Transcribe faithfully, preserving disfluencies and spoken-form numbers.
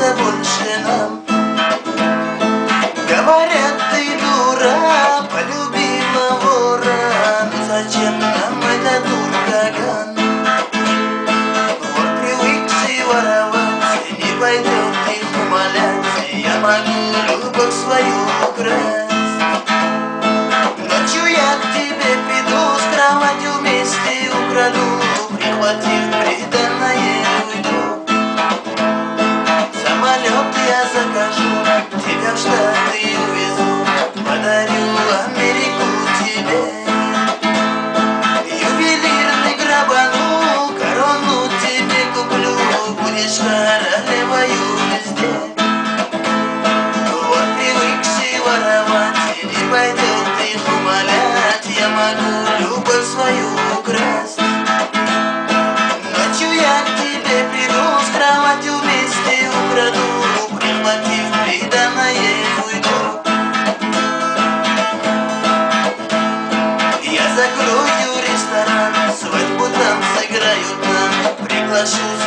места больше нам. Говорят, ты дура, полюбила вора, но зачем нам этот ураган? Вор привык все воровать, не пойдет их умолять, я могу любовь свою украсть. Ночью я к тебе приду, с кроватью вместе украду, прихватив приданное уйду. Самолет я закажу, тебя в Штаты увезу, подарю Америку тебе. Ювелирный грабану, корону тебе куплю, будешь королевою везде. Вот привык все воровать, не пойдет их умолять, я могу любовь свою украсть. Ночью я к тебе приду, с кроватью вместе украду, прихватив приданное уйду. Я закрою ресторан, свадьбу там сыграют нам, приглашу